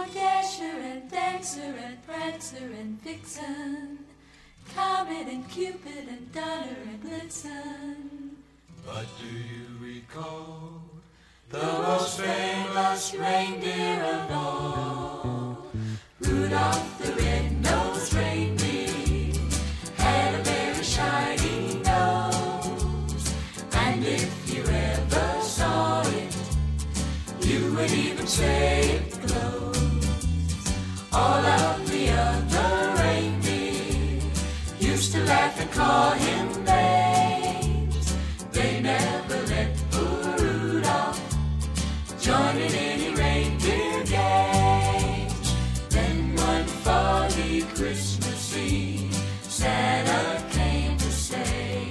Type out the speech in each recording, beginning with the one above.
Dasher and Dancer and Prancer and Vixen, Comet and Cupid and Donner and Blitzen. But do you recall the most famous reindeer of all? Rudolph the red-nosed reindeer had a very shiny nose, and if you ever saw it, you would even say it glows. All of the other reindeer used to laugh and call him names. They never let poor Rudolph join in any reindeer games. Then one foggy Christmas Eve, Santa came to say,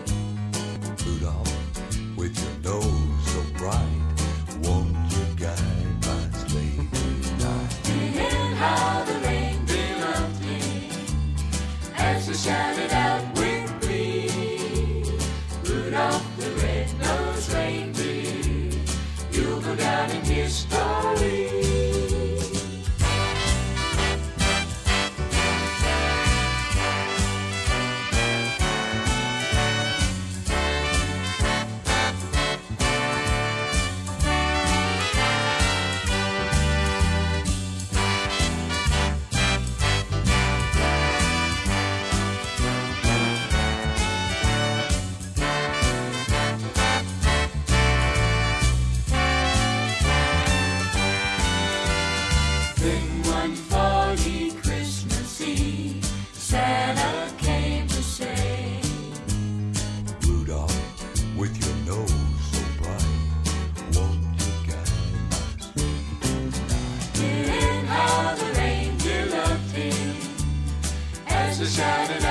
Rudolph, with your nose so bright, won't you guide my sleigh tonight? and how the reindeer loved him as he shouted out with glee, Rudolph the red-nosed reindeer, you'll go down in history. Then one foggy Christmas Eve, Santa came to say, Rudolph, with your nose so bright, won't you guide my sleigh tonight? and how the reindeer loved him as he shouted